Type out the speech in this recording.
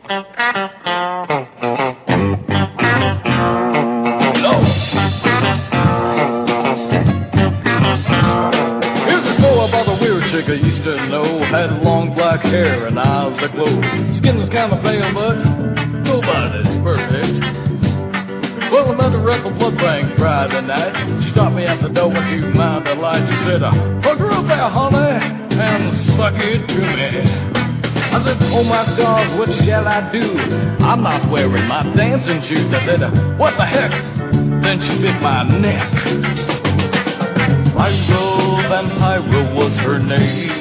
Here's a story about a weird chick I used to know. Had long black hair and eyes that glow. Skin was kind of pale, but nobody's perfect. Well, I met her at the blood bank Friday night. She stopped me at the door when she mind the light. She said, hook her up there, honey, and suck it to me. I said, oh my stars, what shall I do? I'm not wearing my dancing shoes. I said, what the heck? Then she bit my neck. Pyro Vampiro was her name.